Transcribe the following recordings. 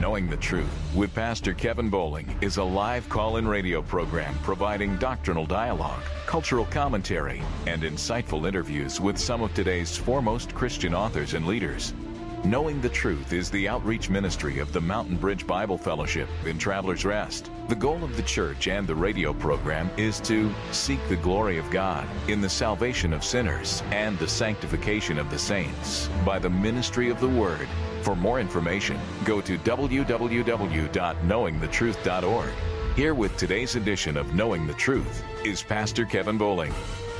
Knowing the Truth with Pastor Kevin Bowling is a live call-in radio program providing doctrinal dialogue, cultural commentary, and insightful interviews with some of today's foremost Christian authors and leaders. Knowing the Truth is the outreach ministry of the Mountain Bridge Bible Fellowship in Travelers Rest. The goal of the church and the radio program is to seek the glory of God in the salvation of sinners and the sanctification of the saints by the ministry of the Word. For more information, go to www.knowingthetruth.org. Here with today's edition of Knowing the Truth is Pastor Kevin Bowling.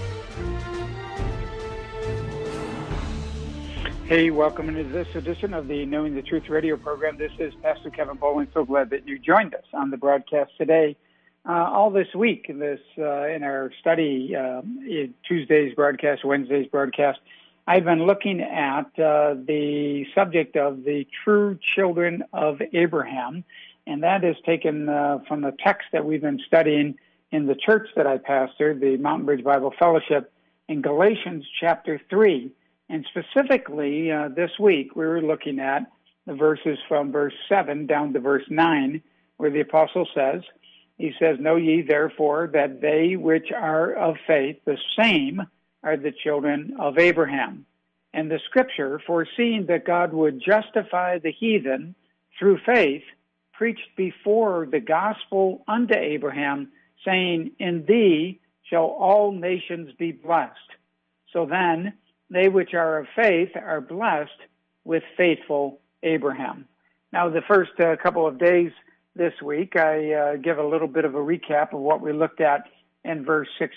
Hey, welcome into this edition of the Knowing the Truth radio program. This is Pastor Kevin Bowling. So glad that you joined us on the broadcast today. All this week, in our study, Tuesday's broadcast, Wednesday's broadcast, I've been looking at the subject of the true children of Abraham, and that is taken from the text that we've been studying in the church that I pastor, the Mountain Bridge Bible Fellowship, in Galatians chapter 3. And specifically, this week, we were looking at the verses from verse 7 down to verse 9, where the apostle says, Know ye therefore that they which are of faith, the same are the children of Abraham. And the scripture, foreseeing that God would justify the heathen through faith, preached before the gospel unto Abraham, saying, In thee shall all nations be blessed. So then, they which are of faith are blessed with faithful Abraham. Now, the first couple of days this week, I give a little bit of a recap of what we looked at in verse 6,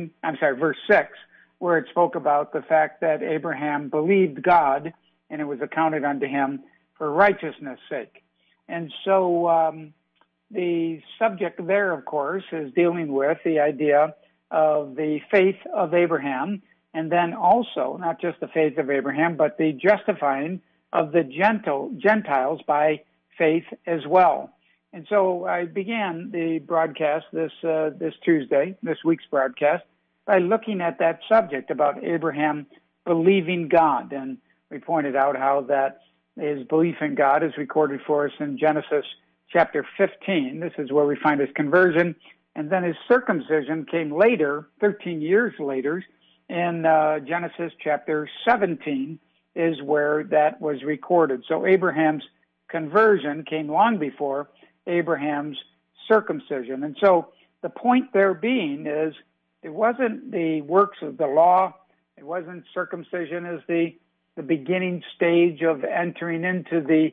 where it spoke about the fact that Abraham believed God, and it was accounted unto him for righteousness' sake. And so the subject there, of course, is dealing with the idea of the faith of Abraham, and then also, not just the faith of Abraham, but the justifying of the Gentiles by faith as well. And so I began the broadcast this Tuesday, this week's broadcast, by looking at that subject about Abraham believing God. And we pointed out how that his belief in God is recorded for us in Genesis chapter 15. This is where we find his conversion. And then his circumcision came later, 13 years later, in Genesis chapter 17 is where that was recorded. So Abraham's conversion came long before Abraham's circumcision. And so the point there being is it wasn't the works of the law, it wasn't circumcision as the beginning stage of entering into the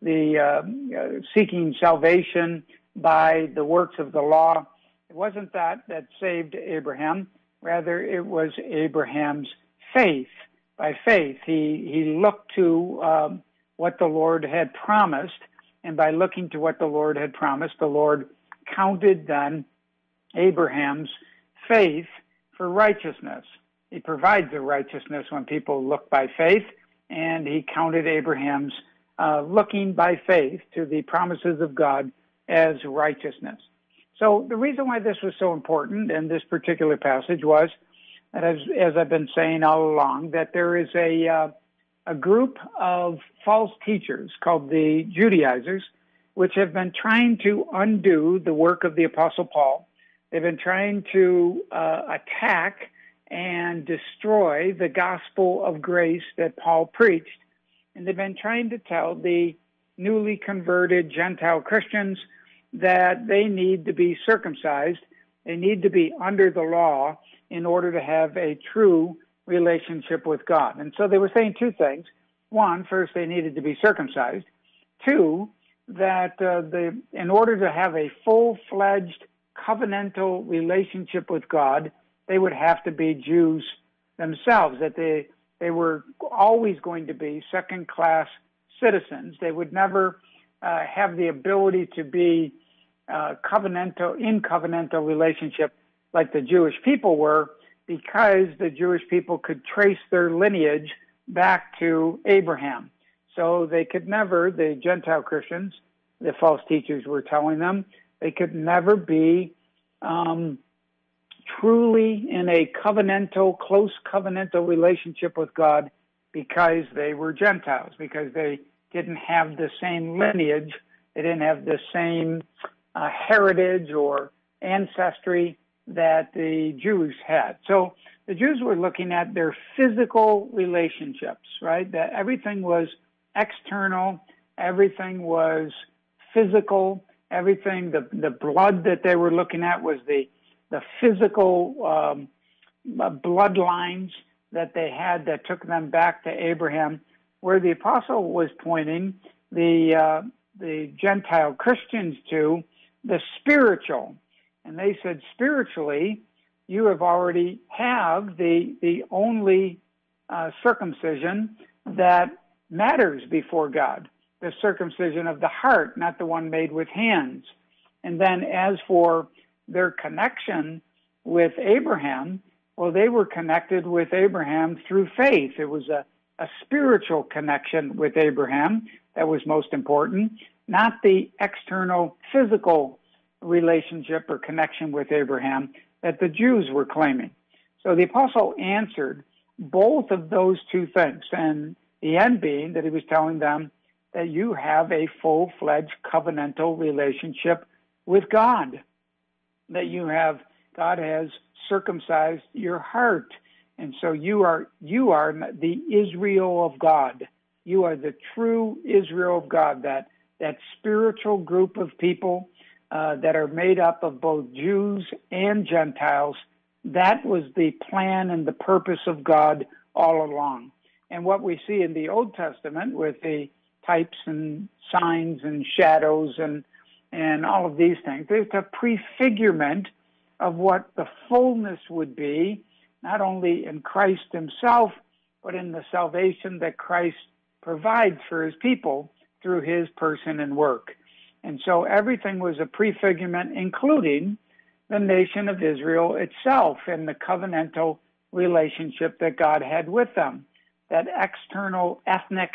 seeking salvation by the works of the law. It wasn't that saved Abraham. Rather, it was Abraham's faith. By faith, he looked to what the Lord had promised, and by looking to what the Lord had promised, the Lord counted then Abraham's faith for righteousness. He provides the righteousness when people look by faith, and he counted Abraham's looking by faith to the promises of God as righteousness. So the reason why this was so important in this particular passage was that, as I've been saying all along, that there is a group of false teachers called the Judaizers, which have been trying to undo the work of the Apostle Paul. They've been trying to attack and destroy the gospel of grace that Paul preached. And they've been trying to tell the newly converted Gentile Christians that they need to be circumcised, they need to be under the law in order to have a true relationship with God. And so they were saying two things. One, first, they needed to be circumcised. Two, that in order to have a full-fledged covenantal relationship with God, they would have to be Jews themselves, that they were always going to be second-class citizens. They would never have the ability to be covenantal relationship like the Jewish people were, because the Jewish people could trace their lineage back to Abraham. So they could never, the Gentile Christians, the false teachers were telling them, they could never be truly in a close covenantal relationship with God because they were Gentiles, because they didn't have the same lineage They didn't have the same heritage or ancestry that the Jews had. So the Jews were looking at their physical relationships, right? That everything was external, everything was physical, everything, the blood that they were looking at was the physical bloodlines that they had that took them back to Abraham, where the apostle was pointing the Gentile Christians to the spiritual. And they said, spiritually, you have already have the only circumcision that matters before God, the circumcision of the heart, not the one made with hands. And then as for their connection with Abraham, well, they were connected with Abraham through faith. It was a spiritual connection with Abraham that was most important, not the external physical relationship or connection with Abraham that the Jews were claiming. So the apostle answered both of those two things, and the end being that he was telling them that you have a full-fledged covenantal relationship with God, that God has circumcised your heart, and so you are the Israel of God. You are the true Israel of God, that spiritual group of people that are made up of both Jews and Gentiles. That was the plan and the purpose of God all along. And what we see in the Old Testament with the types and signs and shadows and all of these things, there's a prefigurement of what the fullness would be, not only in Christ himself, but in the salvation that Christ provides for his people through his person and work. And so everything was a prefigurement, including the nation of Israel itself and the covenantal relationship that God had with them. That external ethnic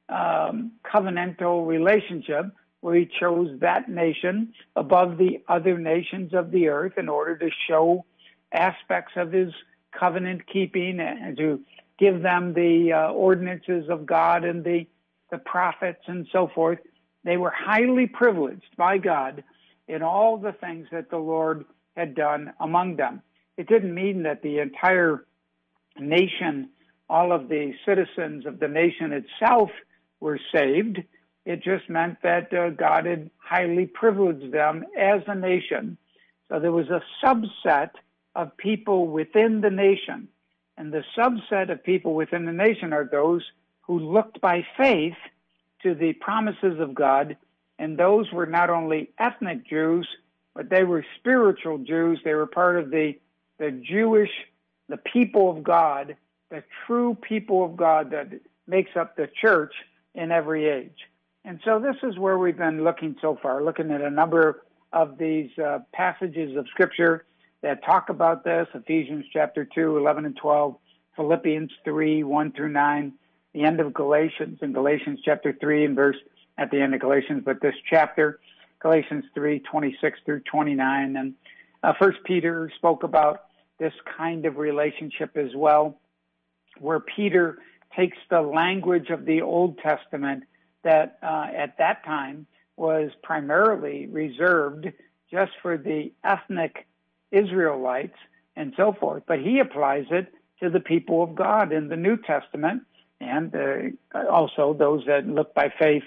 covenantal relationship where he chose that nation above the other nations of the earth in order to show aspects of his covenant keeping and to give them the ordinances of God and the prophets and so forth. They were highly privileged by God in all the things that the Lord had done among them. It didn't mean that the entire nation, all of the citizens of the nation itself were saved. It just meant that God had highly privileged them as a nation. So there was a subset of people within the nation. And the subset of people within the nation are those who looked by faith to the promises of God. And those were not only ethnic Jews, but they were spiritual Jews. They were part of the Jewish, the people of God, the true people of God that makes up the church in every age. And so this is where we've been looking so far, looking at a number of these passages of Scripture that talk about this: Ephesians chapter 2, 11 and 12, Philippians 3, 1 through 9, the end of Galatians, in Galatians chapter 3 and verse at the end of Galatians, but this chapter, Galatians 3, 26 through 29. And First Peter spoke about this kind of relationship as well, where Peter takes the language of the Old Testament that at that time was primarily reserved just for the ethnic Israelites and so forth, but he applies it to the people of God in the New Testament, and also those that look by faith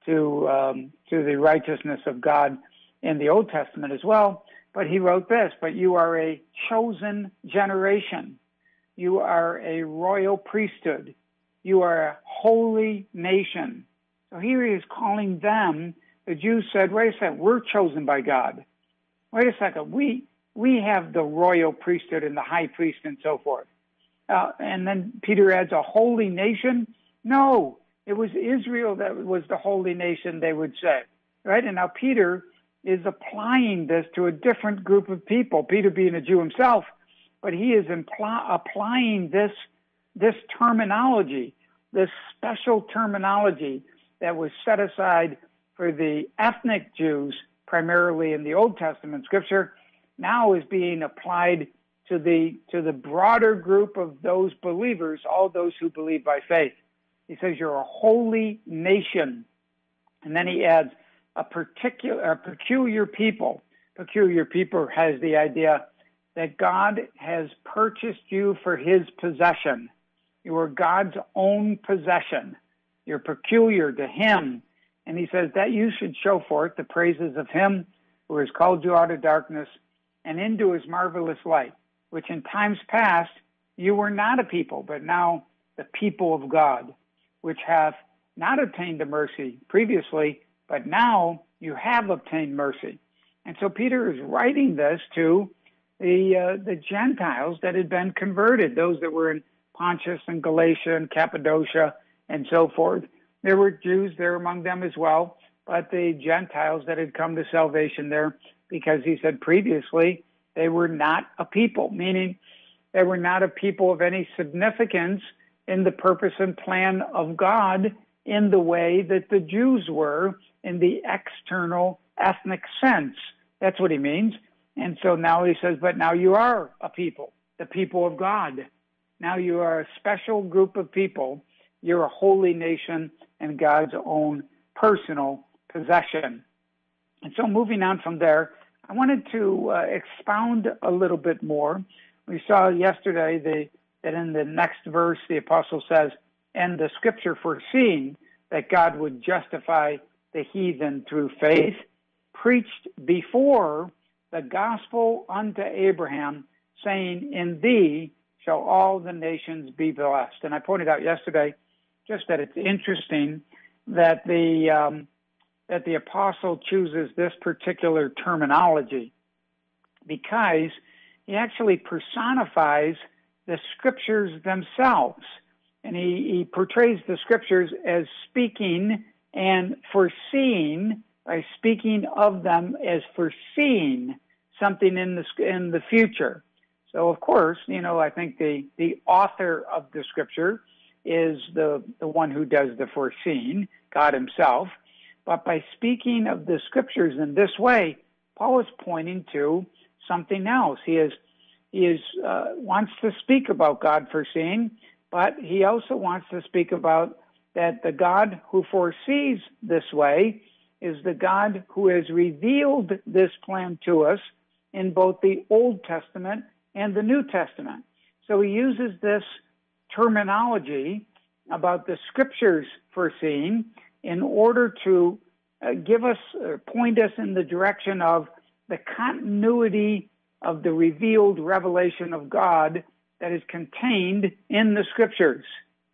to the righteousness of God in the Old Testament as well. But he wrote this: but you are a chosen generation. You are a royal priesthood. You are a holy nation. So here he is calling them. The Jews said, wait a second, we're chosen by God. Wait a second, we have the royal priesthood and the high priest and so forth. And then Peter adds a holy nation. No, it was Israel that was the holy nation, they would say. Right? And now Peter is applying this to a different group of people, Peter being a Jew himself, but he is applying this terminology, this special terminology that was set aside for the ethnic Jews, primarily in the Old Testament Scripture, now is being applied to the broader group of those believers, all those who believe by faith. He says you're a holy nation. And then he adds, a peculiar people. Peculiar people has the idea that God has purchased you for his possession. You are God's own possession. You're peculiar to him. And he says that you should show forth the praises of him who has called you out of darkness and into his marvelous light, which in times past you were not a people, but now the people of God, which have not obtained a mercy previously, but now you have obtained mercy. And so Peter is writing this to the Gentiles that had been converted, those that were in Pontus and Galatia and Cappadocia and so forth. There were Jews there among them as well, but the Gentiles that had come to salvation there, because he said previously they were not a people, meaning they were not a people of any significance in the purpose and plan of God in the way that the Jews were in the external ethnic sense. That's what he means. And so now he says, but now you are a people, the people of God. Now you are a special group of people. You're a holy nation and God's own personal possession. And so moving on from there, I wanted to expound a little bit more. We saw yesterday that in the next verse, the apostle says, and the scripture foreseeing that God would justify the heathen through faith, preached before the gospel unto Abraham, saying, in thee shall all the nations be blessed. And I pointed out yesterday just that it's interesting that the apostle chooses this particular terminology because he actually personifies the scriptures themselves. And he portrays the scriptures as speaking and foreseeing, by speaking of them as foreseeing something in the future. So, of course, I think the author of the scripture is the one who does the foreseeing, God himself. But by speaking of the scriptures in this way, Paul is pointing to something else. He wants to speak about God foreseeing, but he also wants to speak about that the God who foresees this way is the God who has revealed this plan to us in both the Old Testament and the New Testament. So he uses this terminology about the scriptures foreseeing in order to give us, point us in the direction of the continuity of the revealed revelation of God that is contained in the scriptures.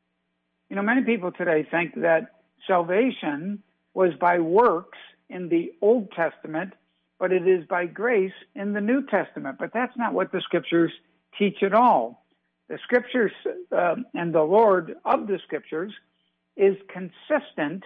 Many people today think that salvation was by works in the Old Testament, but it is by grace in the New Testament. But that's not what the scriptures teach at all. The scriptures and the Lord of the scriptures is consistent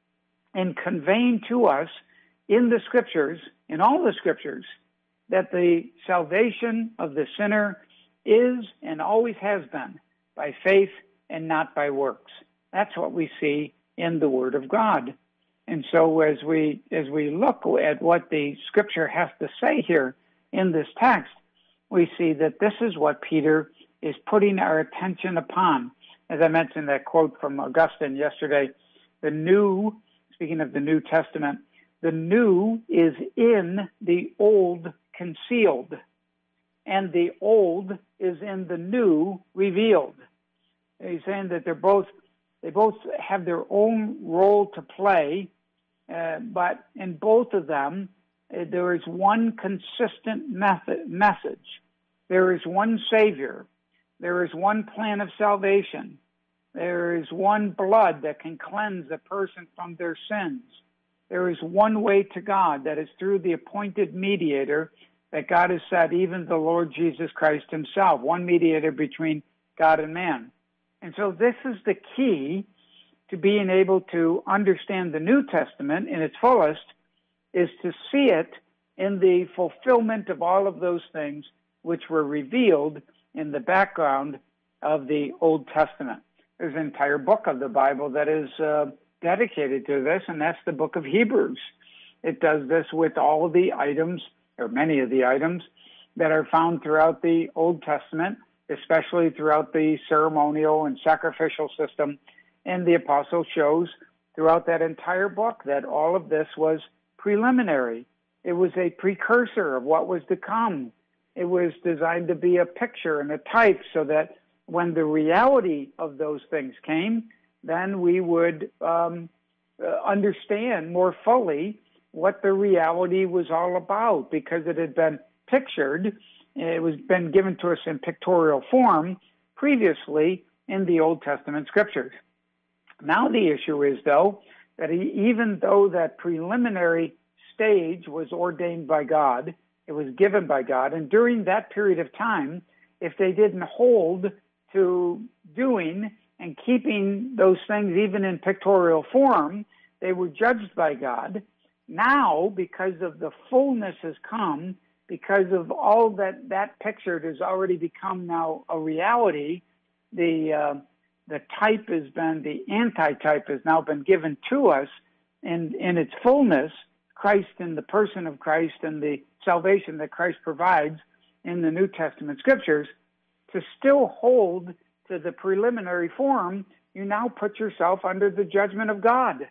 in conveying to us in the scriptures, in all the scriptures, that the salvation of the sinner is and always has been by faith and not by works. That's what we see in the Word of God. And so as we look at what the scripture has to say here in this text, we see that this is what Peter is putting our attention upon. As I mentioned that quote from Augustine yesterday, speaking of the New Testament, the new is in the old concealed, and the old is in the new revealed. He's saying that they both have their own role to play, but in both of them, there is one consistent message. There is one Savior. There is one plan of salvation. There is one blood that can cleanse a person from their sins. There is one way to God, that is through the appointed mediator that God has set, even the Lord Jesus Christ himself, one mediator between God and man. And so this is the key to being able to understand the New Testament in its fullest, is to see it in the fulfillment of all of those things which were revealed in the background of the Old Testament. There's an entire book of the Bible that is dedicated to this, and that's the book of Hebrews. It does this with all of the items, or many of the items, that are found throughout the Old Testament, especially throughout the ceremonial and sacrificial system. And the apostle shows throughout that entire book that all of this was preliminary. It was a precursor of what was to come. It was designed to be a picture and a type so that when the reality of those things came, then we would understand more fully what the reality was all about, because it had been pictured. It was been given to us in pictorial form previously in the Old Testament scriptures. Now the issue is, though, that even though that preliminary stage was ordained by God, it was given by God, and during that period of time, if they didn't hold to doing and keeping those things even in pictorial form, they were judged by God. Now, because of the fullness has come, because of all that pictured has already become now a reality, the type has been, the anti-type has now been given to us in its fullness, Christ and the person of Christ and the salvation that Christ provides in the New Testament scriptures. To still hold to the preliminary form, you now put yourself under the judgment of God,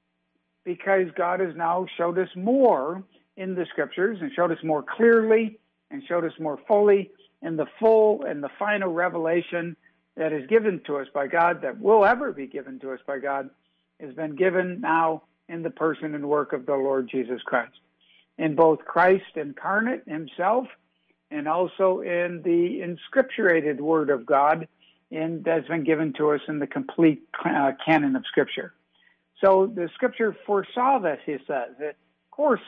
because God has now showed us more in the scriptures and showed us more clearly and showed us more fully in the full and the final revelation that is given to us by God, that will ever be given to us by God, has been given now in the person and work of the Lord Jesus Christ. In both Christ incarnate himself and also in the inscripturated word of God that's been given to us in the complete canon of Scripture. So the Scripture foresaw this, he says. Of course,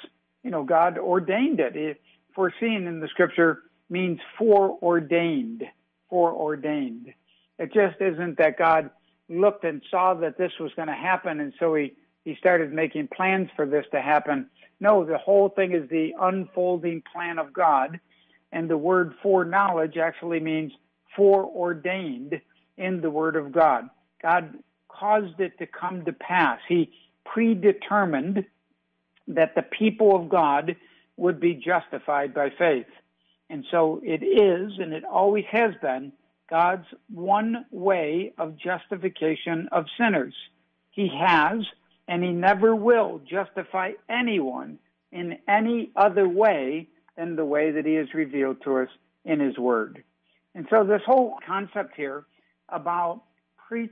God ordained it. Foreseeing in the Scripture means foreordained. Foreordained. It just isn't that God looked and saw that this was going to happen, and so he started making plans for this to happen. No, the whole thing is the unfolding plan of God, and the word foreknowledge actually means foreordained in the Word of God. God caused it to come to pass. He predetermined that the people of God would be justified by faith. And so it is, and it always has been, God's one way of justification of sinners. He has, and he never will justify anyone in any other way than the way that he has revealed to us in his word. And so this whole concept here about preached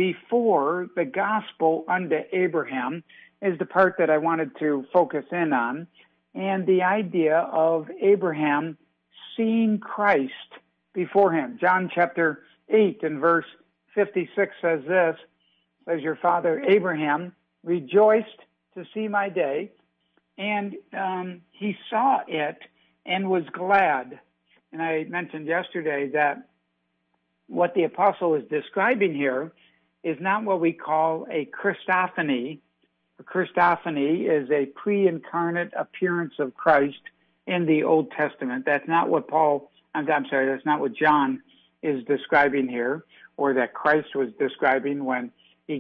before the gospel unto Abraham is the part that I wanted to focus in on, and the idea of Abraham seeing Christ before him. John chapter 8 and verse 56 says this, says, your father Abraham rejoiced to see my day, and he saw it and was glad. And I mentioned yesterday that what the apostle is describing here is not what we call a Christophany. A Christophany is a pre-incarnate appearance of Christ in the Old Testament. That's not what that's not what John is describing here, or that Christ was describing when he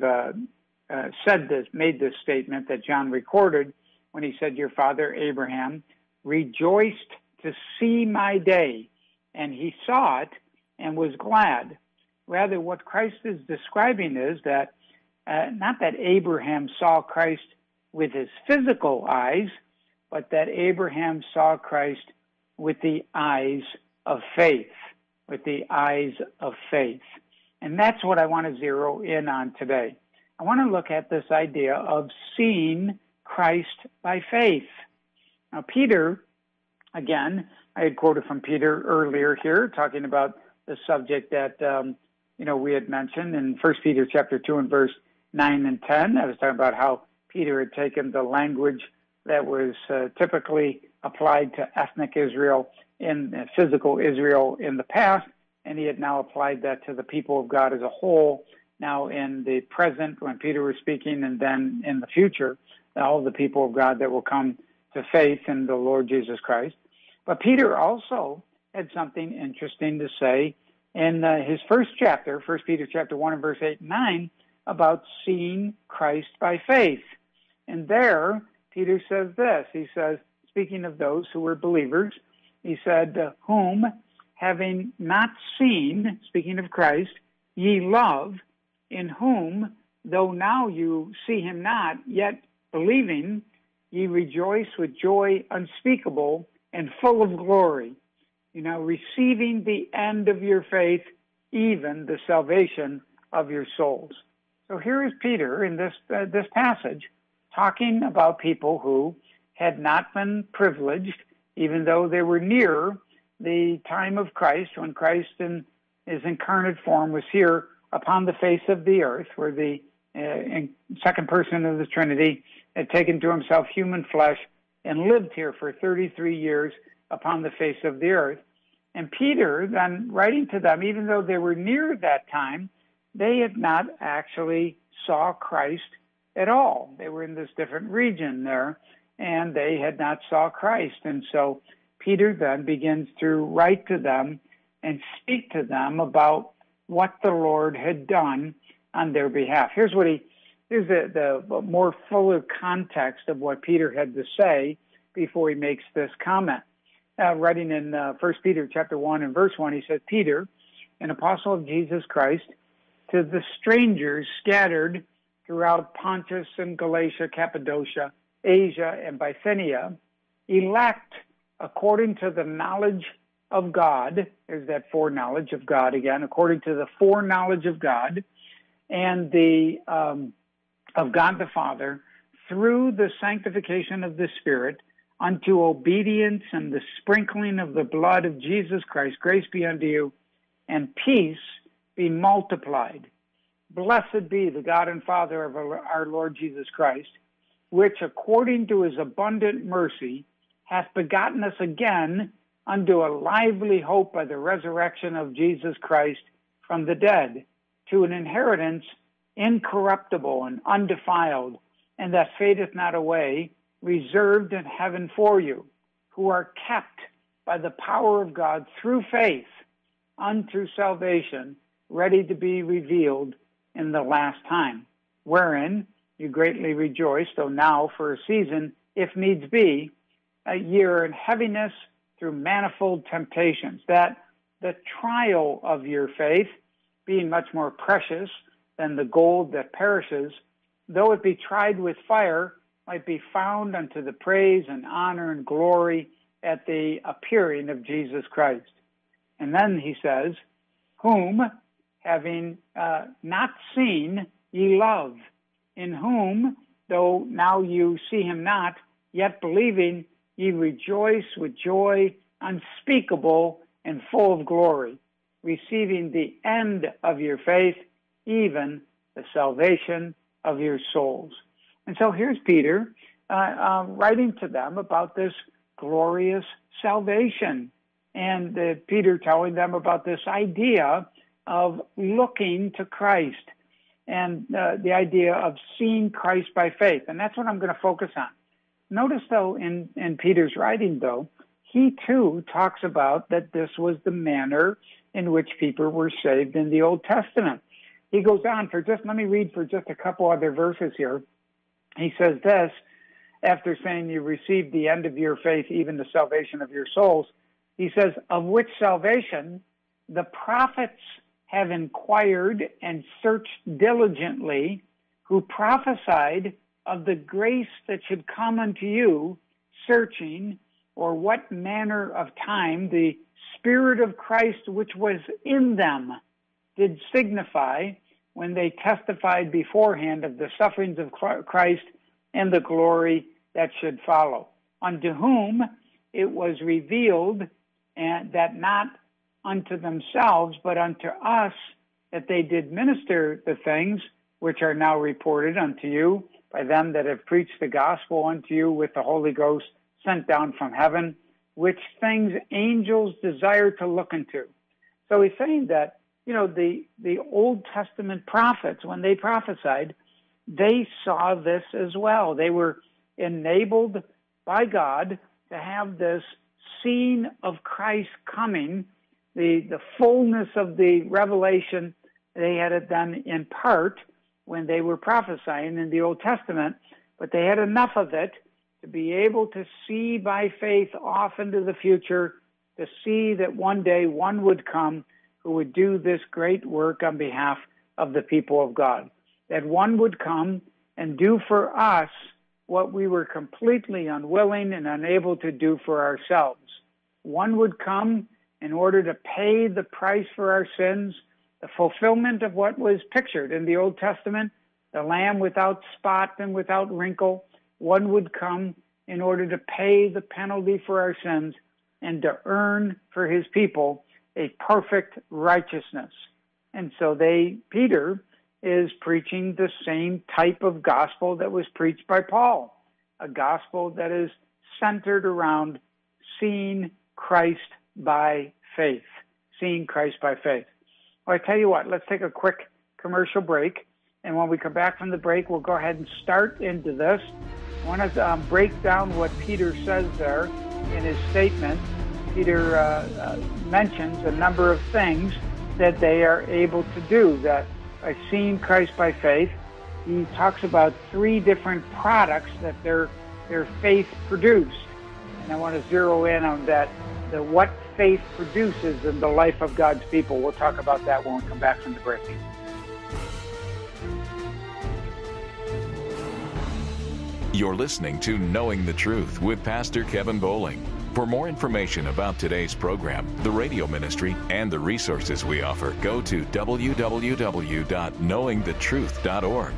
made this statement that John recorded when he said, your father Abraham rejoiced to see my day, and he saw it and was glad. Rather, what Christ is describing is that not that Abraham saw Christ with his physical eyes, but that Abraham saw Christ with the eyes of faith, with the eyes of faith. And that's what I want to zero in on today. I want to look at this idea of seeing Christ by faith. Now, Peter, again, I had quoted from Peter earlier here, talking about the subject that, we had mentioned in 1 Peter chapter 2 and verse 9 and 10. I was talking about how Peter had taken the language that was typically applied to ethnic Israel in physical Israel in the past, and he had now applied that to the people of God as a whole, now in the present when Peter was speaking, and then in the future, all the people of God that will come to faith in the Lord Jesus Christ. But Peter also had something interesting to say in his first chapter, 1 Peter chapter 1 and verse 8 and 9, about seeing Christ by faith. And there, Peter says this. He says, speaking of those who were believers, he said, whom, having not seen, speaking of Christ, ye love, in whom, though now you see him not, yet believing, ye rejoice with joy unspeakable and full of glory. Receiving the end of your faith, even the salvation of your souls. So here is Peter in this passage talking about people who had not been privileged, even though they were near the time of Christ, when Christ in his incarnate form was here upon the face of the earth, where the second person of the Trinity had taken to himself human flesh and lived here for 33 years upon the face of the earth. And Peter, then writing to them, even though they were near that time, they had not actually saw Christ at all. They were in this different region there, and they had not saw Christ. And so Peter then begins to write to them and speak to them about what the Lord had done on their behalf. Here's the more fuller context of what Peter had to say before he makes this comment. Writing in 1 Peter chapter 1 and verse 1, he said, Peter, an apostle of Jesus Christ, to the strangers scattered throughout Pontus and Galatia, Cappadocia, Asia, and Bithynia, elect according to the knowledge of God. There's that foreknowledge of God again, according to the foreknowledge of God and of God the Father, through the sanctification of the Spirit, unto obedience and the sprinkling of the blood of Jesus Christ. Grace be unto you, and peace be multiplied. Blessed be the God and Father of our Lord Jesus Christ, which according to his abundant mercy hath begotten us again unto a lively hope by the resurrection of Jesus Christ from the dead, to an inheritance incorruptible and undefiled, and that fadeth not away, reserved in heaven for you, who are kept by the power of God through faith unto salvation, ready to be revealed in the last time, wherein you greatly rejoice, though now for a season, if needs be, a year in heaviness through manifold temptations, that the trial of your faith, being much more precious than the gold that perishes, though it be tried with fire, might be found unto the praise and honor and glory at the appearing of Jesus Christ. And then he says, whom, having not seen, ye love, in whom, though now you see him not, yet believing, ye rejoice with joy unspeakable and full of glory, receiving the end of your faith, even the salvation of your souls. And so here's Peter writing to them about this glorious salvation. And Peter telling them about this idea of looking to Christ and the idea of seeing Christ by faith. And that's what I'm going to focus on. Notice, though, in Peter's writing, though, he too talks about that this was the manner in which people were saved in the Old Testament. He goes on let me read for just a couple other verses here. He says this, after saying you received the end of your faith, even the salvation of your souls, he says, of which salvation the prophets have inquired and searched diligently, who prophesied of the grace that should come unto you, searching, or what manner of time the Spirit of Christ which was in them did signify when they testified beforehand of the sufferings of Christ and the glory that should follow, unto whom it was revealed, and that not unto themselves, but unto us, that they did minister the things which are now reported unto you by them that have preached the gospel unto you with the Holy Ghost sent down from heaven, which things angels desire to look into. So he's saying that, the Old Testament prophets, when they prophesied, they saw this as well. They were enabled by God to have this scene of Christ coming, the fullness of the revelation. They had it done in part when they were prophesying in the Old Testament, but they had enough of it to be able to see by faith off into the future, to see that one day one would come who would do this great work on behalf of the people of God, that one would come and do for us what we were completely unwilling and unable to do for ourselves. One would come in order to pay the price for our sins, the fulfillment of what was pictured in the Old Testament, the Lamb without spot and without wrinkle. One would come in order to pay the penalty for our sins and to earn for his people a perfect righteousness. And so Peter is preaching the same type of gospel that was preached by Paul, a gospel that is centered around seeing Christ by faith, seeing Christ by faith. Well, I tell you what, let's take a quick commercial break, and when we come back from the break, we'll go ahead and start into this. I want to break down what Peter says there in his statement. Peter mentions a number of things that they are able to do, that by seeing Christ by faith. He talks about 3 different products that their faith produced. And I want to zero in on that, what faith produces in the life of God's people. We'll talk about that when we come back from the break. You're listening to Knowing the Truth with Pastor Kevin Bowling. For more information about today's program, the radio ministry, and the resources we offer, go to www.knowingthetruth.org.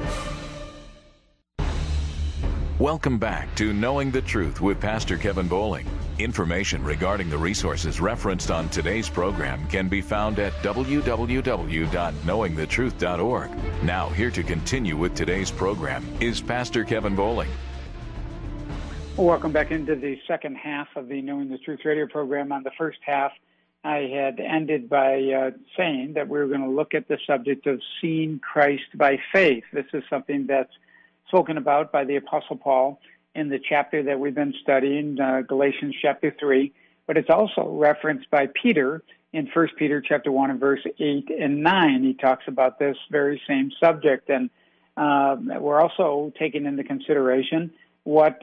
Welcome back to Knowing the Truth with Pastor Kevin Bowling. Information regarding the resources referenced on today's program can be found at www.knowingthetruth.org. Now, here to continue with today's program is Pastor Kevin Bowling. Welcome back into the second half of the Knowing the Truth radio program. On the first half, I had ended by saying that we were going to look at the subject of seeing Christ by faith. This is something that's spoken about by the Apostle Paul in the chapter that we've been studying, Galatians chapter 3, but it's also referenced by Peter in 1 Peter chapter 1 and verse 8 and 9. He talks about this very same subject, and we're also taking into consideration what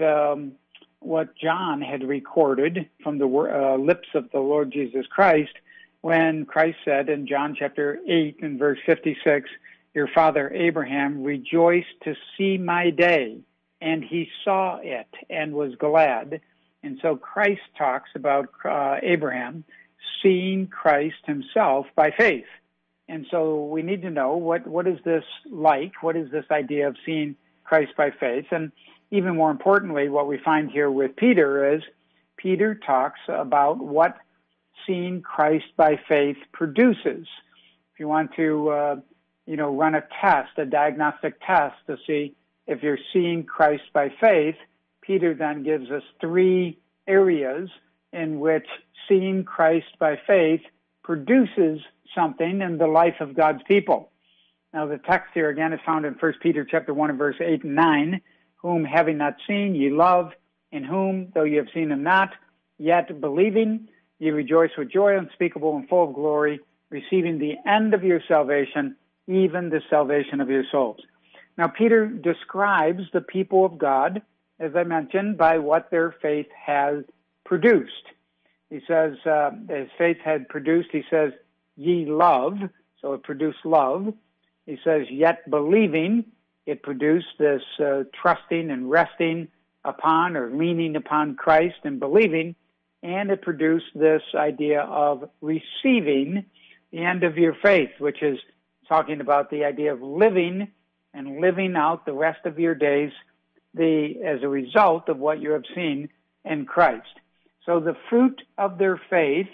John had recorded from the lips of the Lord Jesus Christ when Christ said in John chapter 8 and verse 56, "Your father Abraham rejoiced to see my day, and he saw it and was glad." And so Christ talks about Abraham seeing Christ himself by faith. And so we need to know what is this like? What is this idea of seeing Christ by faith? And even more importantly, what we find here with Peter is Peter talks about what seeing Christ by faith produces. If you want to, run a test, a diagnostic test to see if you're seeing Christ by faith, Peter then gives us 3 areas in which seeing Christ by faith produces something in the life of God's people. Now, the text here again is found in 1 Peter chapter 1 and verse 8 and 9. "Whom having not seen ye love, in whom, though ye have seen him not, yet believing, ye rejoice with joy unspeakable and full of glory, receiving the end of your salvation, even the salvation of your souls." Now, Peter describes the people of God, as I mentioned, by what their faith has produced. He says, his faith had produced, he says, ye love, so it produced love. He says, yet believing, it produced this trusting and resting upon or leaning upon Christ and believing, and it produced this idea of receiving the end of your faith, which is talking about the idea of living and living out the rest of your days as a result of what you have seen in Christ. So the fruit of their faith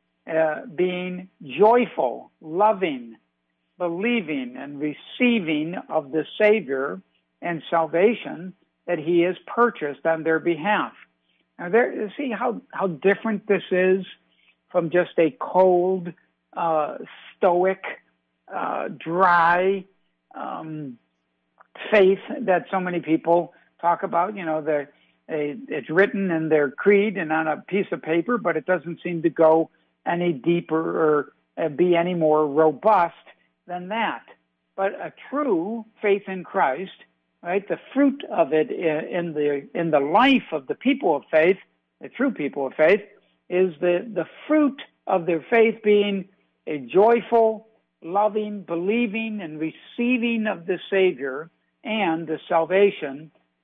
being joyful, loving, believing, and receiving of the Savior and salvation that he has purchased on their behalf. Now, see how different this is from just a cold, stoic, dry faith that so many people talk about. It's written in their creed and on a piece of paper, but it doesn't seem to go any deeper or be any more robust than that. But a true faith in Christ, right, the fruit of it in the life of the people of faith, the true people of faith, is the fruit of their faith being a joyful, loving, believing, and receiving of the Savior and the salvation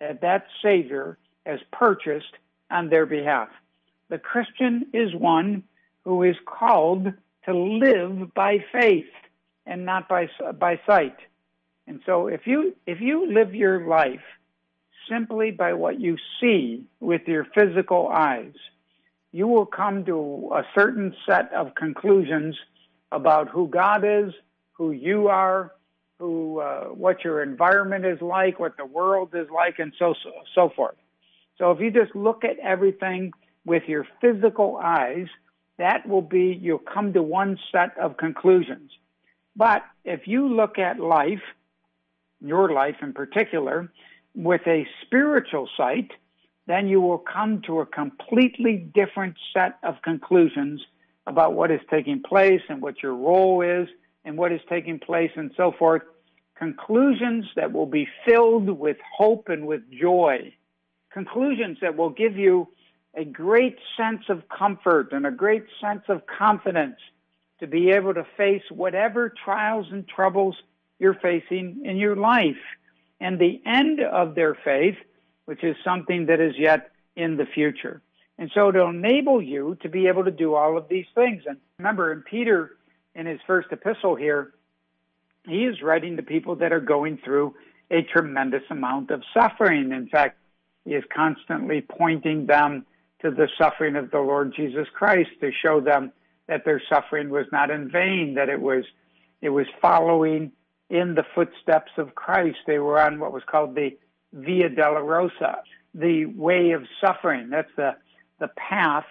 that Savior has purchased on their behalf. The Christian is one who is called to live by faith and not by sight. And so if you live your life simply by what you see with your physical eyes, you will come to a certain set of conclusions about who God is, who you are, what your environment is like, what the world is like, and so forth. So if you just look at everything with your physical eyes, you'll come to one set of conclusions. But if you look at life, your life in particular, with a spiritual sight, then you will come to a completely different set of conclusions about what is taking place and what your role is and what is taking place and so forth. Conclusions that will be filled with hope and with joy. Conclusions that will give you a great sense of comfort and a great sense of confidence to be able to face whatever trials and troubles you're facing in your life. And the end of their faith, which is something that is yet in the future. And so to enable you to be able to do all of these things. And remember, in Peter, in his first epistle here, he is writing to people that are going through a tremendous amount of suffering. In fact, he is constantly pointing them to the suffering of the Lord Jesus Christ to show them that their suffering was not in vain, that it was following in the footsteps of Christ. They were on what was called the Via Dolorosa, the way of suffering. That's the path,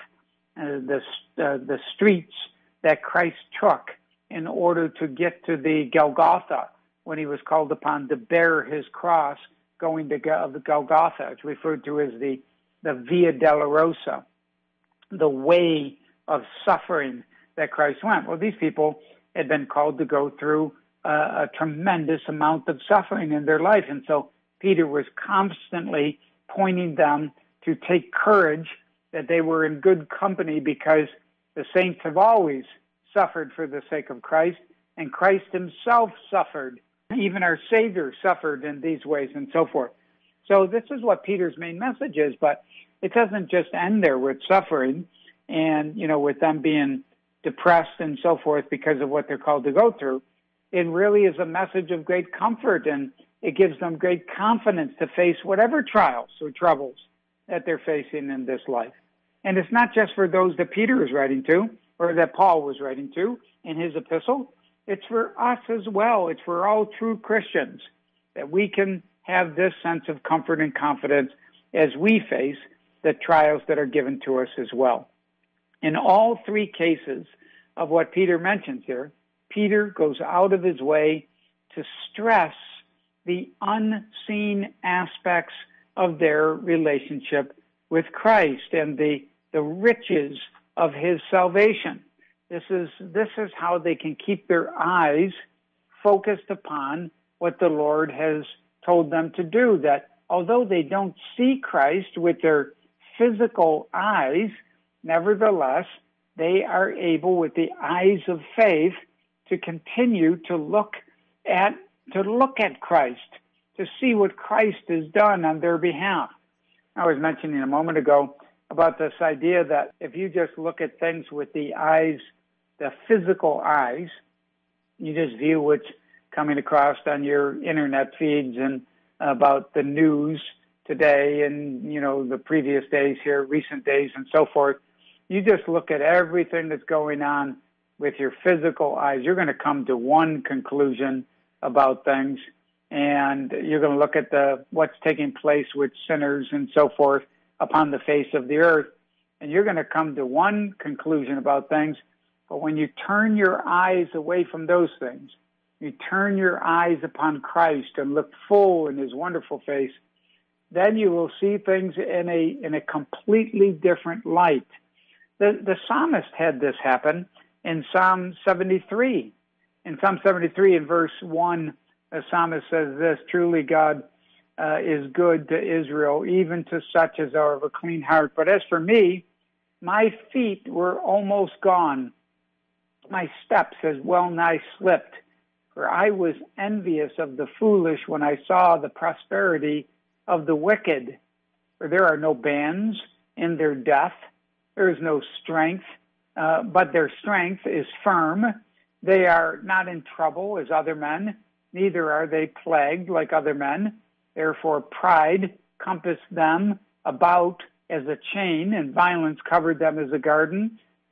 the streets that Christ took in order to get to the Golgotha when he was called upon to bear his cross going to the Golgotha. It's referred to as the Via Dolorosa, the way of suffering that Christ went. Well, these people had been called to go through a tremendous amount of suffering in their life. And so Peter was constantly pointing them to take courage, that they were in good company because the saints have always suffered for the sake of Christ, and Christ himself suffered. Even our Savior suffered in these ways and so forth. So this is what Peter's main message is, but it doesn't just end there with suffering and, with them being depressed and so forth because of what they're called to go through. It really is a message of great comfort, and it gives them great confidence to face whatever trials or troubles that they're facing in this life. And it's not just for those that Peter is writing to or that Paul was writing to in his epistle. It's for us as well. It's for all true Christians that we can have this sense of comfort and confidence as we face the trials that are given to us as well. In all three cases of what Peter mentions here, Peter goes out of his way to stress the unseen aspects of their relationship with Christ and the riches of his salvation. This is how they can keep their eyes focused upon what the Lord has told them to do, that although they don't see Christ with their physical eyes, nevertheless, they are able with the eyes of faith to continue to look at Christ, to see what Christ has done on their behalf. I was mentioning a moment ago about this idea that if you just look at things with the eyes, the physical eyes, you just view what's coming across on your internet feeds and about the news today and, the previous days here, recent days and so forth. You just look at everything that's going on with your physical eyes. You're going to come to one conclusion about things, and you're going to look at what's taking place with sinners and so forth upon the face of the earth, and you're going to come to one conclusion about things. But when you turn your eyes away from those things, you turn your eyes upon Christ and look full in his wonderful face, then you will see things in a completely different light. The psalmist had this happen in Psalm 73. In Psalm 73, in verse 1, the psalmist says this: "Truly God is good to Israel, even to such as are of a clean heart. But as for me, my feet were almost gone. My steps has well nigh slipped. For I was envious of the foolish when I saw the prosperity of the wicked, for there are no bands in their death. There is no strength, but their strength is firm. They are not in trouble as other men, neither are they plagued like other men. Therefore pride compassed them about as a chain, and violence covered them as a garment.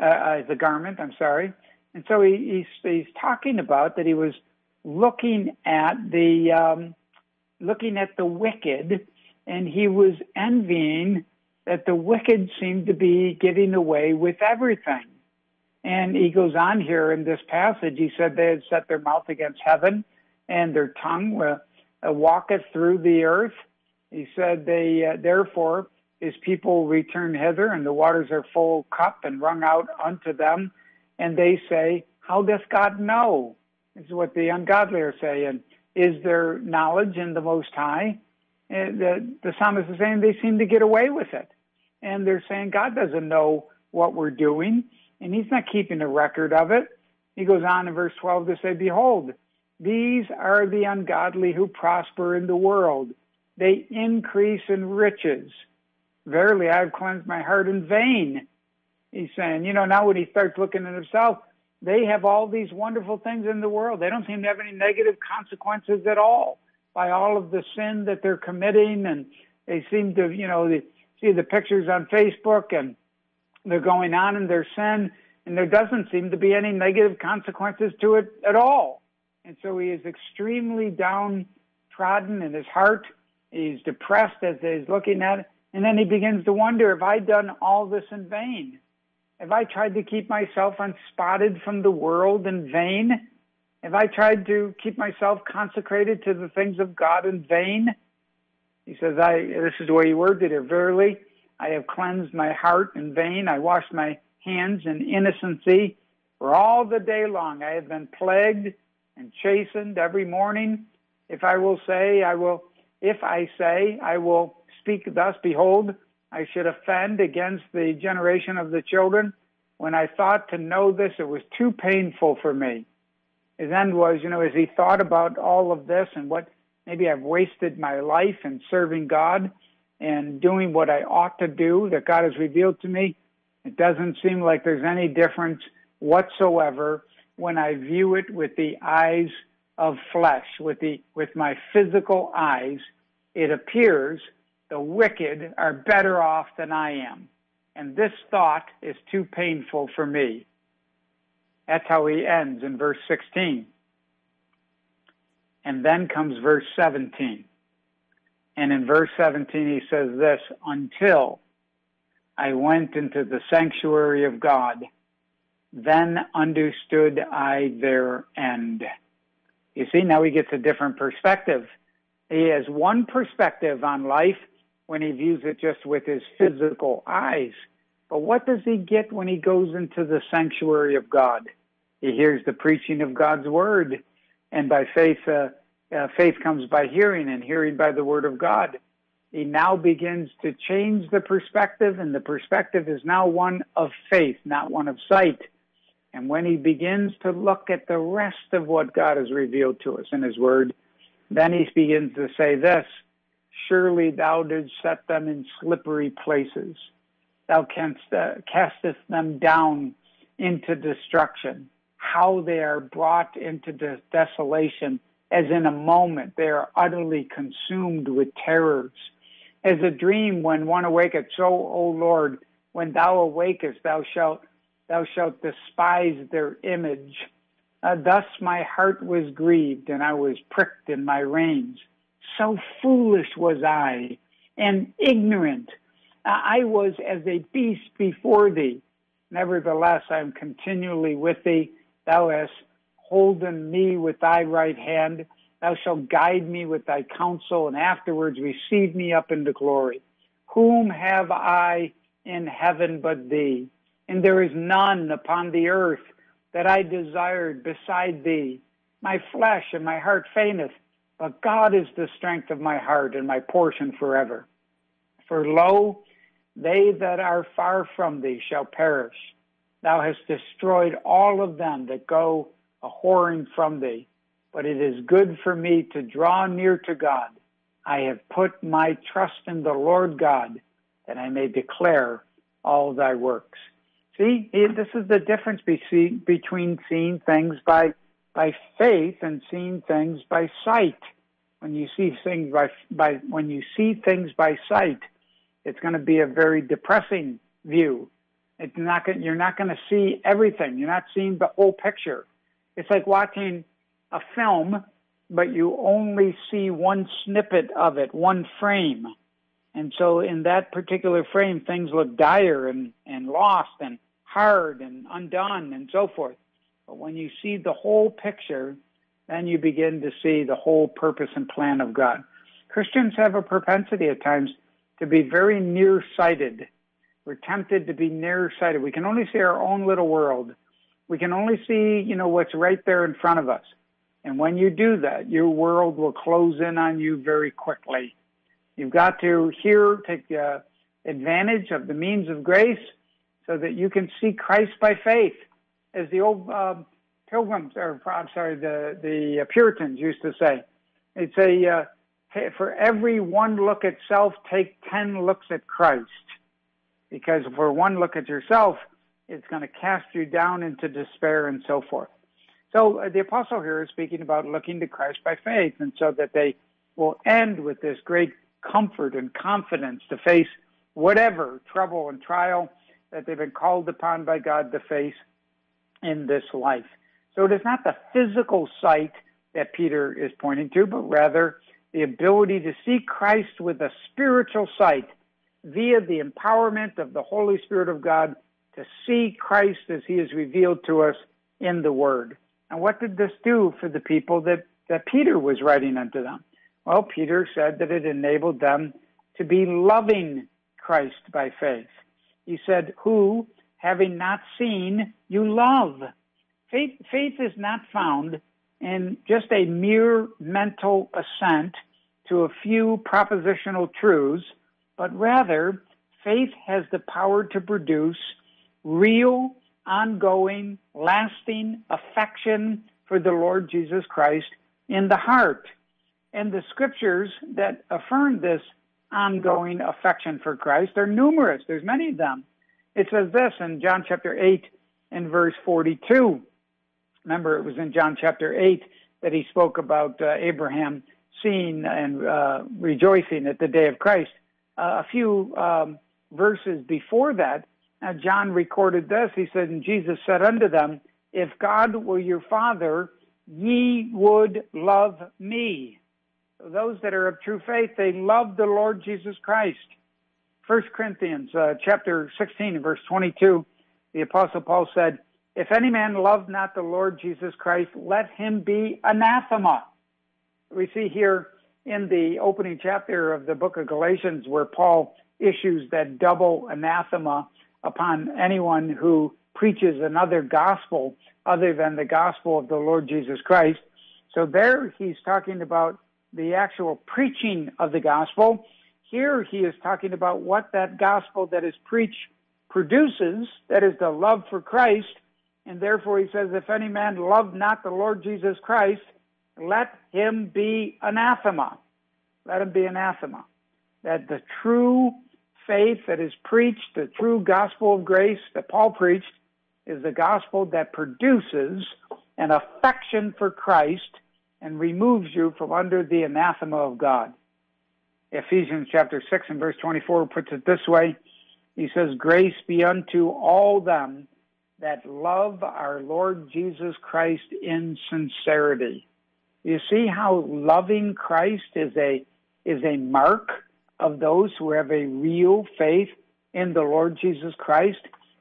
And so he's talking about that he was looking at the wicked, and he was envying that the wicked seemed to be getting away with everything. And he goes on here in this passage, he said they had set their mouth against heaven, and their tongue walketh through the earth. He said therefore his people return hither, and the waters are full cup and wrung out unto them. And they say, how doth God know? This is what the ungodly are saying. Is there knowledge in the Most High? The psalmist is saying they seem to get away with it. And they're saying God doesn't know what we're doing, and he's not keeping a record of it. He goes on in verse 12 to say, behold, these are the ungodly who prosper in the world. They increase in riches. Verily, I have cleansed my heart in vain. He's saying, now when he starts looking at himself, they have all these wonderful things in the world. They don't seem to have any negative consequences at all by all of the sin that they're committing. And they seem to, they see the pictures on Facebook, and they're going on in their sin, and there doesn't seem to be any negative consequences to it at all. And so he is extremely downtrodden in his heart. He's depressed as he's looking at it. And then he begins to wonder, have I done all this in vain? Have I tried to keep myself unspotted from the world in vain? Have I tried to keep myself consecrated to the things of God in vain? He says, this is the way he worded it, verily, I have cleansed my heart in vain. I washed my hands in innocency. For all the day long I have been plagued and chastened every morning. If I say, I will speak thus, behold, I should offend against the generation of the children. When I thought to know this, it was too painful for me. His end was, as he thought about all of this and what maybe I've wasted my life in serving God and doing what I ought to do that God has revealed to me, it doesn't seem like there's any difference whatsoever when I view it with the eyes of flesh, with my physical eyes. It appears the wicked are better off than I am. And this thought is too painful for me. That's how he ends in verse 16. And then comes verse 17. And in verse 17 he says this, until I went into the sanctuary of God, then understood I their end. You see, now he gets a different perspective. He has one perspective on life when he views it just with his physical eyes. But what does he get when he goes into the sanctuary of God? He hears the preaching of God's word. And by faith, faith comes by hearing, and hearing by the word of God. He now begins to change the perspective, and the perspective is now one of faith, not one of sight. And when he begins to look at the rest of what God has revealed to us in his word, then he begins to say this, surely thou didst set them in slippery places. Thou castest them down into destruction. How they are brought into desolation, as in a moment they are utterly consumed with terrors. As a dream when one awaketh, so, O Lord, when thou awakest, thou shalt despise their image. Thus my heart was grieved, and I was pricked in my reins. So foolish was I, and ignorant. I was as a beast before thee. Nevertheless, I am continually with thee. Thou hast holden me with thy right hand. Thou shalt guide me with thy counsel, and afterwards receive me up into glory. Whom have I in heaven but thee? And there is none upon the earth that I desired beside thee. My flesh and my heart fainteth, but God is the strength of my heart and my portion forever. For lo, they that are far from thee shall perish. Thou hast destroyed all of them that go a whoring from thee. But it is good for me to draw near to God. I have put my trust in the Lord God, that I may declare all thy works. See, this is the difference between seeing things by faith and seeing things by sight. When you see things by sight, it's going to be a very depressing view. You're not going to see everything. You're not seeing the whole picture. It's like watching a film, but you only see one snippet of it, one frame. And so in that particular frame, things look dire and lost and hard and undone and so forth. But when you see the whole picture, then you begin to see the whole purpose and plan of God. Christians have a propensity at times to be very nearsighted. We're tempted to be nearsighted. We can only see our own little world. We can only see, what's right there in front of us. And when you do that, your world will close in on you very quickly. You've got to take advantage of the means of grace so that you can see Christ by faith. As the old Puritans used to say. They'd say, for every one look at self, take 10 looks at Christ. Because for one look at yourself, it's going to cast you down into despair and so forth. So the apostle here is speaking about looking to Christ by faith, and so that they will end with this great comfort and confidence to face whatever trouble and trial that they've been called upon by God to face in this life. So it is not the physical sight that Peter is pointing to, but rather the ability to see Christ with a spiritual sight via the empowerment of the Holy Spirit of God to see Christ as he is revealed to us in the Word. And what did this do for the people that Peter was writing unto them? Well, Peter said that it enabled them to be loving Christ by faith. He said, who, having not seen, you love. Faith is not found in just a mere mental assent to a few propositional truths, but rather faith has the power to produce real, ongoing, lasting affection for the Lord Jesus Christ in the heart. And the scriptures that affirm this ongoing affection for Christ are numerous. There's many of them. It says this in John chapter 8 and verse 42. Remember, it was in John chapter 8 that he spoke about Abraham seeing and rejoicing at the day of Christ. A few verses before that, John recorded this. He said, and Jesus said unto them, if God were your Father, ye would love me. So those that are of true faith, they love the Lord Jesus Christ. 1 Corinthians chapter 16, verse 22, the Apostle Paul said, if any man love not the Lord Jesus Christ, let him be anathema. We see here in the opening chapter of the book of Galatians where Paul issues that double anathema upon anyone who preaches another gospel other than the gospel of the Lord Jesus Christ. So there he's talking about the actual preaching of the gospel. Here he is talking about what that gospel that is preached produces, that is the love for Christ. And therefore he says, if any man love not the Lord Jesus Christ, let him be anathema. Let him be anathema. That the true faith that is preached, the true gospel of grace that Paul preached, is the gospel that produces an affection for Christ and removes you from under the anathema of God. Ephesians chapter 6 and verse 24 puts it this way. He says, grace be unto all them that love our Lord Jesus Christ in sincerity. You see how loving Christ is a mark of those who have a real faith in the Lord Jesus Christ,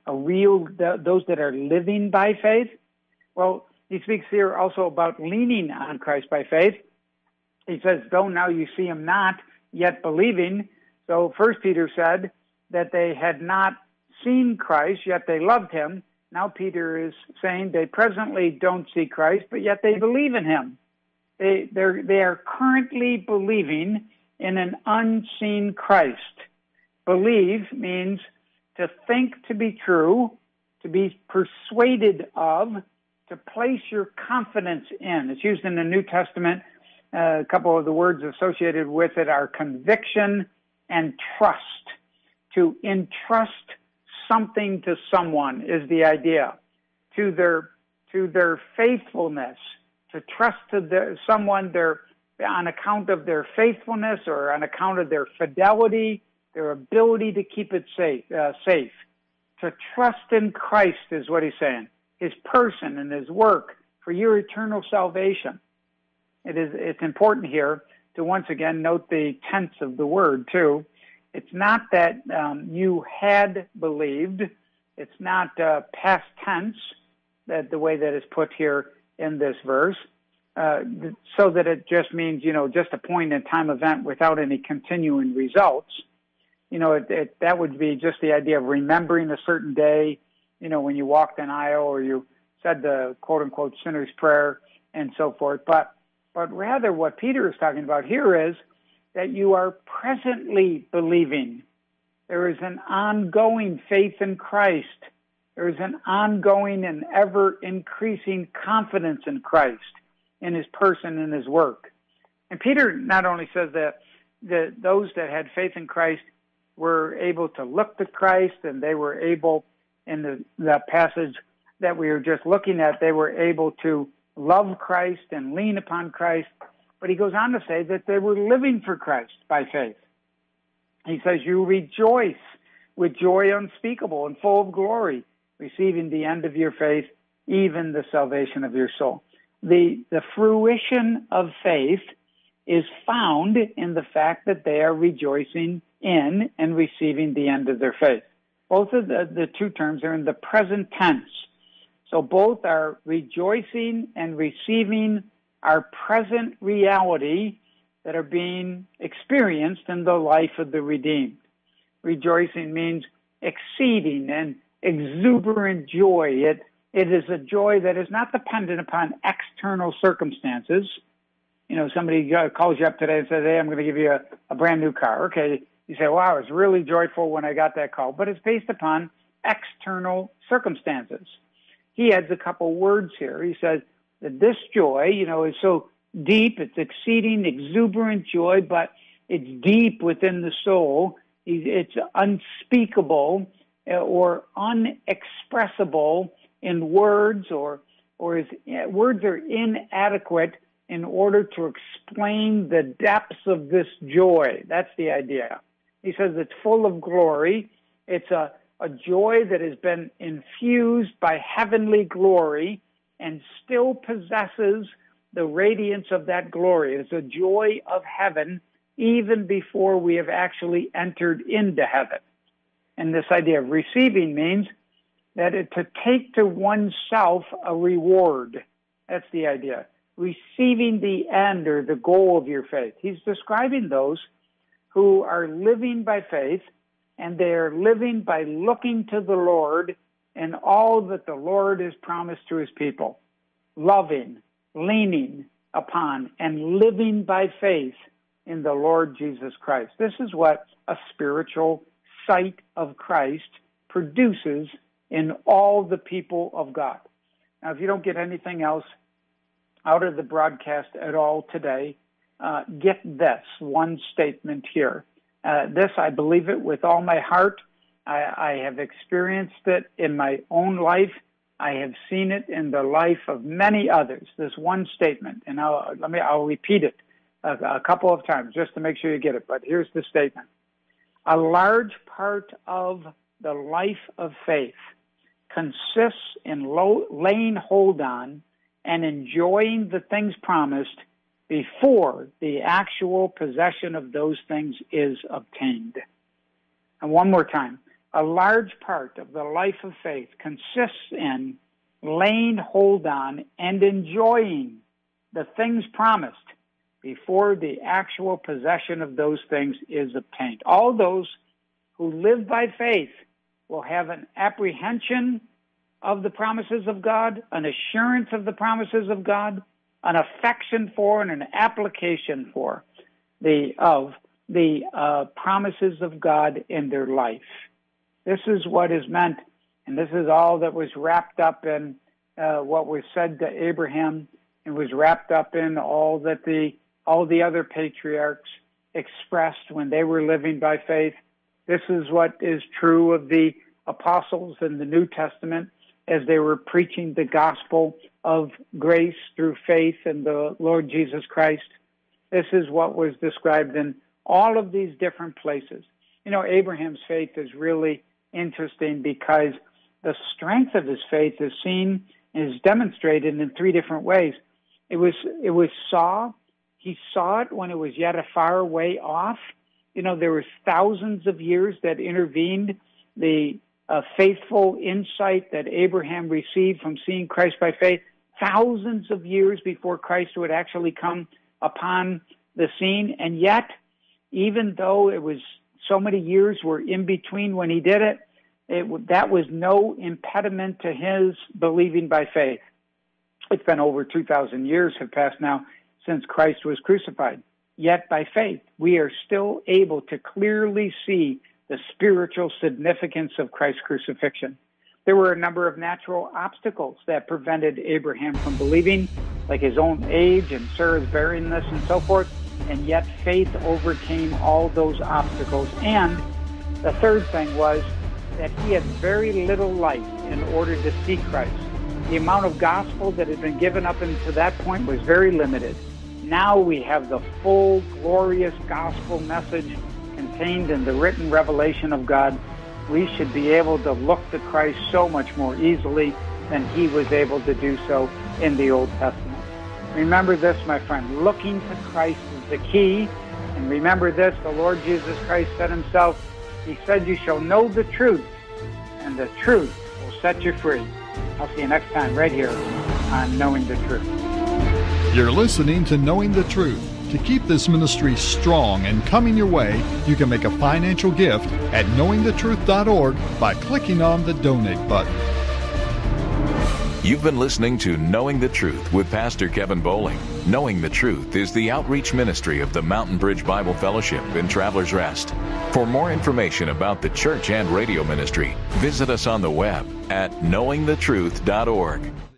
those that are living by faith. Well, he speaks here also about leaning on Christ by faith. He says, though now you see him not, yet believing. So First Peter said that they had not seen Christ, yet they loved him. Now Peter is saying they presently don't see Christ, but yet they believe in him. They are currently believing in an unseen Christ. Believe means to think to be true, to be persuaded of, to place your confidence in. It's used in the New Testament A couple of the words associated with it are conviction and trust. To entrust something to someone is the idea. To their faithfulness, to trust to someone on account of their faithfulness or on account of their fidelity, their ability to keep it safe. To trust in Christ is what he's saying, his person and his work for your eternal salvation. It's important here to once again note the tense of the word too. It's not that you had believed. It's not past tense, that the way that is put here in this verse, so that it just means, just a point in time event without any continuing results. That would be just the idea of remembering a certain day, when you walked an aisle or you said the quote unquote sinner's prayer and so forth. But rather what Peter is talking about here is that you are presently believing. There is an ongoing faith in Christ. There is an ongoing and ever-increasing confidence in Christ, in his person and his work. And Peter not only says that those that had faith in Christ were able to look to Christ, and they were able, in the passage that we were just looking at, they were able to love Christ and lean upon Christ. But he goes on to say that they were living for Christ by faith. He says, you rejoice with joy unspeakable and full of glory, receiving the end of your faith, even the salvation of your soul. The fruition of faith is found in the fact that they are rejoicing in and receiving the end of their faith. Both of the two terms are in the present tense. So both are rejoicing and receiving our present reality that are being experienced in the life of the redeemed. Rejoicing means exceeding and exuberant joy. It is a joy that is not dependent upon external circumstances. Somebody calls you up today and says, hey, I'm going to give you a brand new car. Okay, you say, wow, I was really joyful when I got that call. But it's based upon external circumstances. He adds a couple words here. He says that this joy, is so deep, it's exceeding, exuberant joy, but it's deep within the soul. It's unspeakable or unexpressible in words, or words are inadequate in order to explain the depths of this joy. That's the idea. He says it's full of glory. It's a joy that has been infused by heavenly glory and still possesses the radiance of that glory. It's a joy of heaven even before we have actually entered into heaven. And this idea of receiving means that to take to oneself a reward. That's the idea. Receiving the end or the goal of your faith. He's describing those who are living by faith, and they are living by looking to the Lord and all that the Lord has promised to his people. Loving, leaning upon, and living by faith in the Lord Jesus Christ. This is what a spiritual sight of Christ produces in all the people of God. Now, if you don't get anything else out of the broadcast at all today, get this one statement here. This, I believe it with all my heart. I have experienced it in my own life. I have seen it in the life of many others. This one statement, and I'll repeat it a couple of times just to make sure you get it. But here's the statement. A large part of the life of faith consists in laying hold on and enjoying the things promised before the actual possession of those things is obtained. And one more time, a large part of the life of faith consists in laying hold on and enjoying the things promised before the actual possession of those things is obtained. All those who live by faith will have an apprehension of the promises of God, an assurance of the promises of God, an affection for and an application for the promises of God in their life. This is what is meant, and this is all that was wrapped up in what was said to Abraham, and was wrapped up in all that the all the other patriarchs expressed when they were living by faith. This is what is true of the apostles in the New Testament as they were preaching the gospel of grace through faith in the Lord Jesus Christ. This is what was described in all of these different places. You know, Abraham's faith is really interesting because the strength of his faith is seen and is demonstrated in three different ways. He saw it when it was yet a far way off. You know, there was thousands of years that intervened the faithful insight that Abraham received from seeing Christ by faith, thousands of years before Christ would actually come upon the scene. And yet, even though it was so many years were in between when he did it, that was no impediment to his believing by faith. It's been over 2,000 years have passed now since Christ was crucified. Yet by faith, we are still able to clearly see the spiritual significance of Christ's crucifixion. There were a number of natural obstacles that prevented Abraham from believing, like his own age and Sarah's barrenness and so forth, and yet faith overcame all those obstacles. And the third thing was that he had very little light in order to see Christ. The amount of gospel that had been given up until that point was very limited. Now we have the full, glorious gospel message contained in the written revelation of God. We should be able to look to Christ so much more easily than he was able to do so in the Old Testament. Remember this, my friend, looking to Christ is the key. And remember this, the Lord Jesus Christ said himself, he said, you shall know the truth, and the truth will set you free. I'll see you next time right here on Knowing the Truth. You're listening to Knowing the Truth. To keep this ministry strong and coming your way, you can make a financial gift at knowingthetruth.org by clicking on the donate button. You've been listening to Knowing the Truth with Pastor Kevin Bowling. Knowing the Truth is the outreach ministry of the Mountain Bridge Bible Fellowship in Travelers Rest. For more information about the church and radio ministry, visit us on the web at knowingthetruth.org.